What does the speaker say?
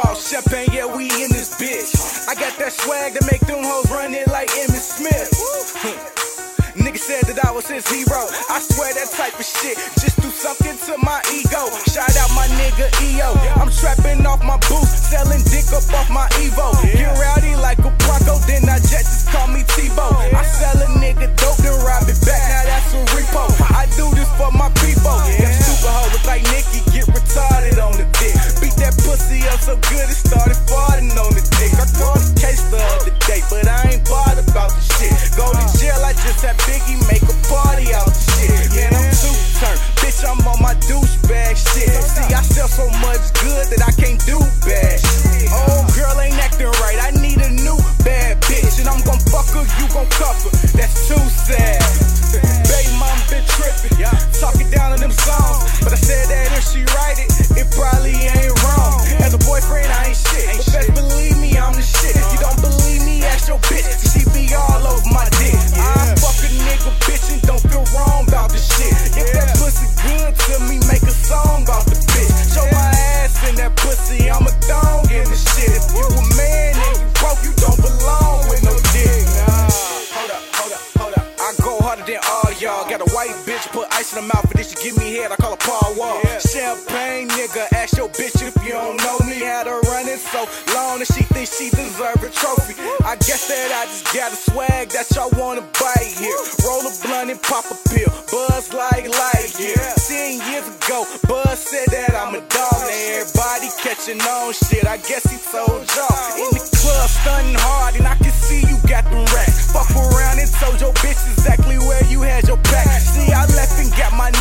Paul Champagne, yeah, we in this bitch. I got that swag to make them hoes run it like Emmitt Smith. Nigga said that I was his hero. I swear that type of shit just do something to my ego. Shout out my nigga EO. I'm trapping off my boots, selling dick up off my Evo. Get rowdy like a Bronco, then I jet just call me Tebow. I sell a nigga dope, then rob it back. Now that's a repo. I do this for my people. Them super hoes look like Nicki, get retarded on the dick. Beat that pussy up so good it started farting on the dick. I caught the case the other day, but I ain't bothered about the shit. Go to jail, I just had Biggie make a party out the shit. Man, I'm two-turned, bitch, I'm on my douchebag shit. See, I sell so much good that I can't do bad. Oh, girl ain't acting right, I need a new bad bitch. And I'm gon' fuck her, you gon' cuff her, that's too sad. Baby mom been trippin', talking down on them songs. But I said that if she write it, it probably ain't wrong. As a boyfriend, I ain't shit, but best believe me, I'm the shit. If you don't believe me, ask your bitch, she be all over my dick. I fuck a nigga, bitch, and don't feel wrong about the shit. If that pussy good to me, make a song about the bitch. Show my ass in that pussy, I'm a thong in the shit. If you a man and you broke, you don't belong with no dick. Hold up. I go harder than all y'all. Got a white bitch, put ice in her mouth, but then she give me head, I call her Paul Wall. Champagne nigga, ask your bitch if you don't know me. Had her running so long that she thinks she deserve a trophy. I guess that I just got a swag that y'all wanna bite here. Roll a blunt and pop a pill, buzz like light, yeah. 10 years ago, Buzz said that I'm a dog. Now everybody catching on shit, I guess he told y'all. In the club, stunning hard, and I can see you got them racks. Fuck around and told your bitch exactly where you had your back. See, I left and got my